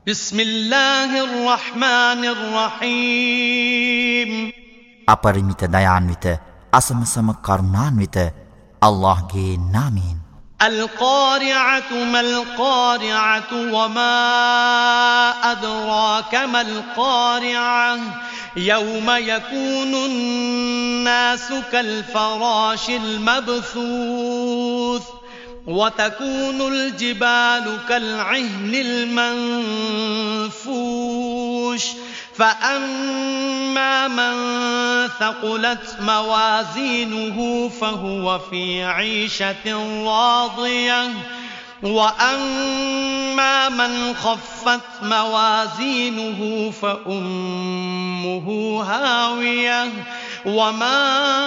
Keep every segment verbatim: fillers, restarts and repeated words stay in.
بسم الله الرحمن الرحيم අපරිමිත දයාන්විත අසමසම කරුණාන්විත අල්ලාහ්ගේ නාමයෙන් القارعة ما القارعة وما أدراك ما القارعة يوم يكون الناس كالفراش المبثوث وتكون الجبال كالعهن المنفوش فأما من ثقلت موازينه فهو في عيشة راضية وأما من خفت موازينه فأمه هاوية وما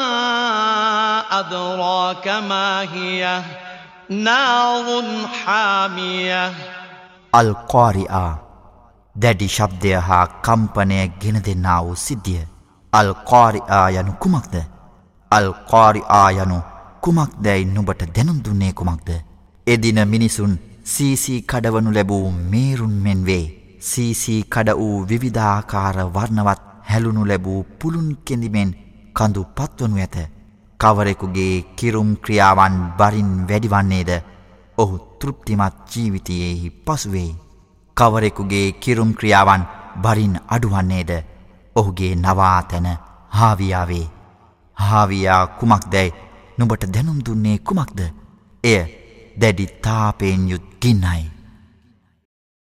أدراك ما هي نار حامية القارئة දැඩි ශබ්දය හා කම්පනය ගෙන දෙන්නා වූ සිද්ධිය. අල් කාරිආ යනු කුමක්ද? අල් කාරිආ යනු කුමක්දැයි නුඹට දැනුම් දුන්නේ කුමක්ද? එදින මිනිසුන් සීසී කඩවනු ලැබූ මේරුන් මෙන් වේ. සීසී කඩ වූ විවිධාකාර වර්ණවත් හැලුණු ලැබූ පුළුන් කෙඳිමෙන් කඳු පත්වනු ඇත. කවරෙකුගේ කිරුම් ක්‍රියාවන් බරින් වැඩිවන්නේද? ඔහු තෘප්තිමත් ජීවිතයෙහි පසුවෙයි. කවරෙකුගේ කිරුම් ක්‍රියාවන් බරින් අඩුවන්නේද? ඔහුගේ නවාතැන හාවියාවේ. හාවියා කුමක්දැයි නුඹට දැනුම් දුන්නේ කුමක්ද? එය දැඩි තාපයෙන් යුත් ගින්නයි.